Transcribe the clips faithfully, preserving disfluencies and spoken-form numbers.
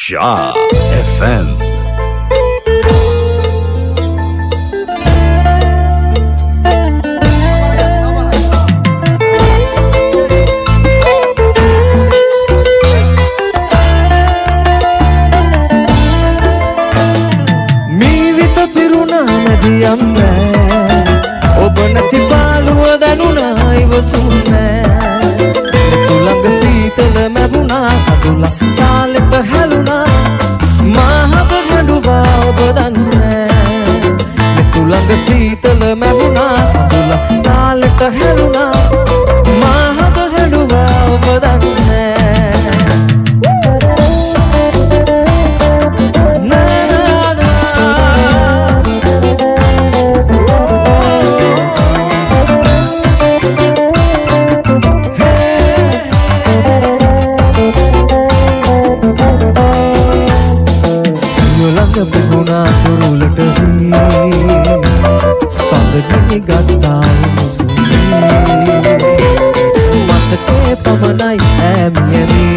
Shah F M. ඔබ නැති පාළුව දැනුණා ඉවසුන්නේ තුලඟ සීතල මැවුණා කඳුලා තාලෙට හැලුණා මාහබ හඬුවා ඔබ දන්නේ තුලඟ සීතල මැවුණා කඳුලා තාලෙට හැලුණා මාහබ හඬුවා ඔබ දන්නේ Peguna turulට වී සඳගිනි ගත්තා මතකේ පමණයි ඈමියමි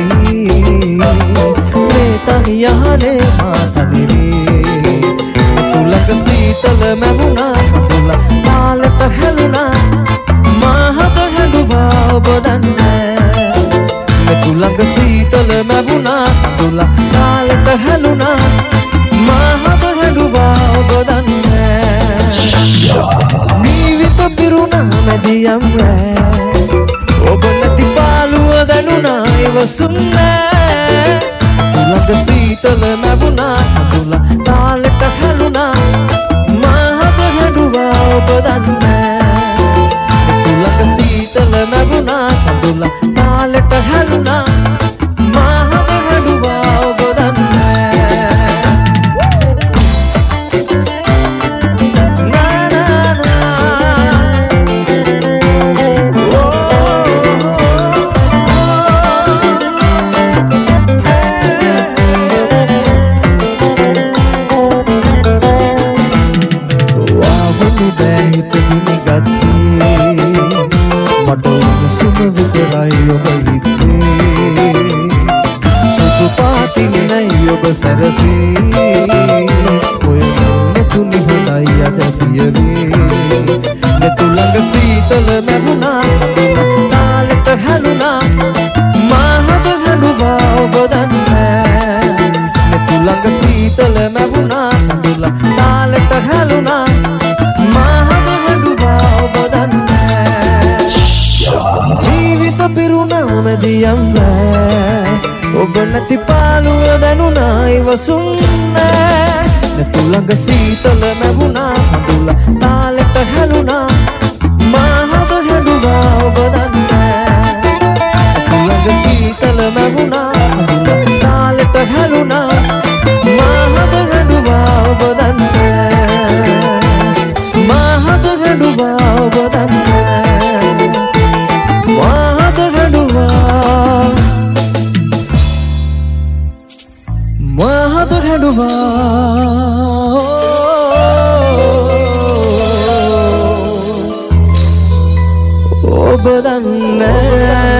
මේ තනියහනේ මා තනිවි තුලඟ සීතල මැවුණා කඳුලා තාලෙට හැලුණා මාහත හැඬුවා ඔබ දන්නේ තුලඟ සීතල මැවුණා කඳුලා තාලෙට හැලුණා මාහත හැඬුවා ඔබ දන්නේ ජීවිත පිරුණා මැදියම් රෑ ඔබ නැති පාළුව දැනුණා ඉවසුන්නේ තුලඟ සීතල මැවුණා කඳුලා තාලෙට හැලුණා මාහත හැඬුවා ඔබ දන්නේ තුලඟ සීතල මැවුණා කඳුලා තාලෙට හැලුණා මාහත හැඬුවා ඔබ දන්නේ සරසී ඔය මෙතුනි හොඳයි අද පියවේ මෙතුලඟ සීතල මැවුණා තාලෙට හැලුණා මාහත හැඬුවා ඔබ දන්නේ මෙතුලඟ සීතල මැවුණා කඳුලා තාලෙට හැලුණා මාහත හැඬුවා ඔබ දන්නේ ජීවිත පිරුණා මැදියම් රෑ ඔබ නැති පාළුව දැනුණා ඉවසුන්නේ තුලඟ සීතල මැවුණා කඳුලා තාලෙට හැලුණා මාහත හැඬුවා ඔබ දන්නේ තුලඟ සීතල මැවුණා කඳුලා තාලෙට හැලුණා මාහත හැඬුවා ඔබ දන්නේ මාහත හැඬුවා ඔබ දන්නේ මාහත හැඬුවා මාහත හැඬුවා ඔබ දන්නේ